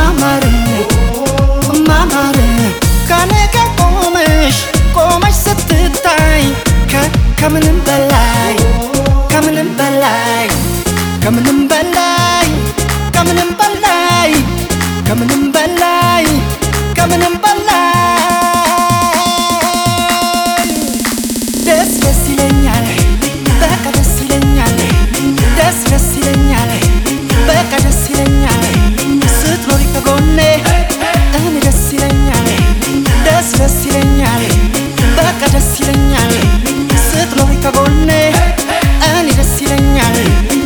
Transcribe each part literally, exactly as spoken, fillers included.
ማማር ማማር ከኔ ጋር ቆመሽ ቆመሽ ስትታይ ከምንም በላይ ከምንም በላይ ከምንም በላይ ከምንም በላይ ከምንም በላይ ከምንም በላይ ደስ ደስ ይለኛል በቃ ደስ ይለኛል ደስ ደስ ይለኛል በቃ ደስ ይለኛል ስትኖሪ ከጎኔ እኔ ደስ ይለኛል ደስ ደስ ይለኛል በቃ ደስ ይለኛል ስትኖሪ ከጎኔ እኔ ደስ ይለኛል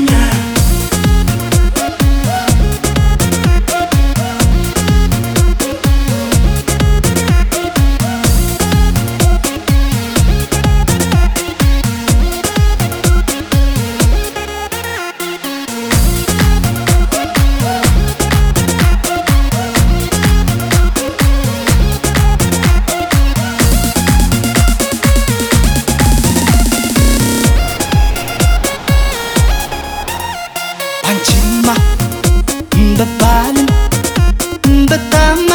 አንቺማ በባልም በጣም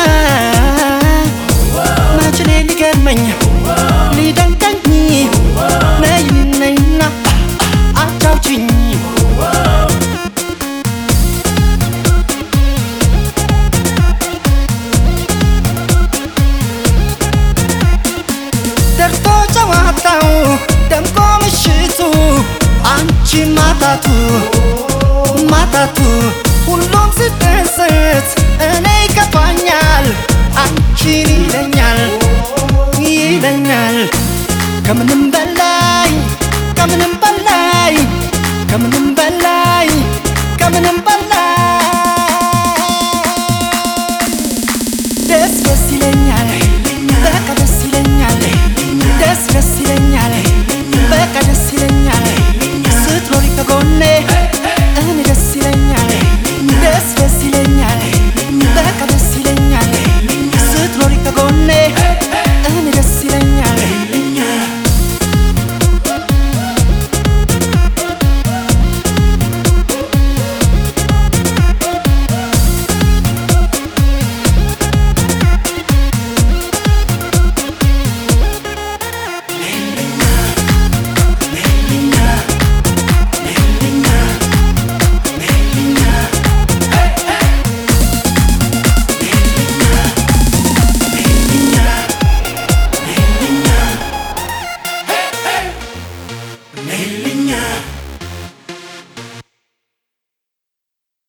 መች እኔ ሊገርመኝ ሊደንቀኝ ነይ ነይና አጫውችኝ ደርቶ ጨዋታው ደምቆ ምሽቱ አንቺ ማታቱ matatu